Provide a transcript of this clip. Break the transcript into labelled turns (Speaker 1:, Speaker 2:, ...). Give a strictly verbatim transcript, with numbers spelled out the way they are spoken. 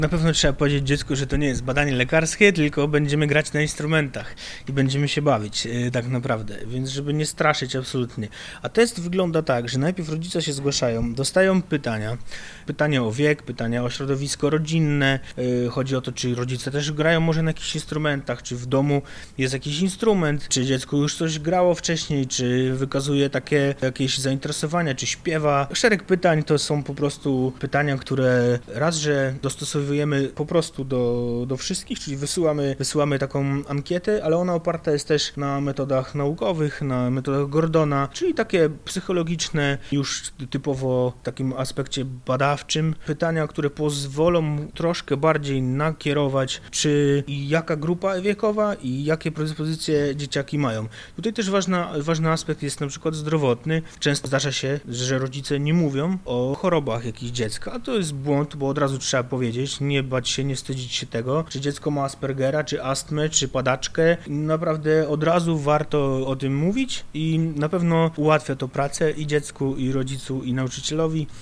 Speaker 1: Na pewno trzeba powiedzieć dziecku, że to nie jest badanie lekarskie, tylko będziemy grać na instrumentach i będziemy się bawić yy, tak naprawdę, więc żeby nie straszyć absolutnie. A test wygląda tak, że najpierw rodzice się zgłaszają, dostają pytania, pytania o wiek, pytania o środowisko rodzinne, yy, chodzi o to, czy rodzice też grają może na jakichś instrumentach, czy w domu jest jakiś instrument, czy dziecko już coś grało wcześniej, czy wykazuje takie jakieś zainteresowania, czy śpiewa. Szereg pytań to są po prostu pytania, które raz, że dostosowujemy po prostu do, do wszystkich, czyli wysyłamy, wysyłamy taką ankietę, ale ona oparta jest też na metodach naukowych, na metodach Gordona, czyli takie psychologiczne, już typowo w takim aspekcie badawczym. Pytania, które pozwolą troszkę bardziej nakierować, czy i jaka grupa wiekowa i jakie predyspozycje dzieciaki mają. Tutaj też ważna, ważny aspekt jest na przykład zdrowotny. Często zdarza się, że rodzice nie mówią o chorobach jakichś dziecka, a to jest błąd, bo od razu trzeba powiedzieć, nie bać się, nie wstydzić się tego, czy dziecko ma Aspergera, czy astmę, czy padaczkę. Naprawdę od razu warto o tym mówić i na pewno ułatwia to pracę i dziecku, i rodzicu, i nauczycielowi.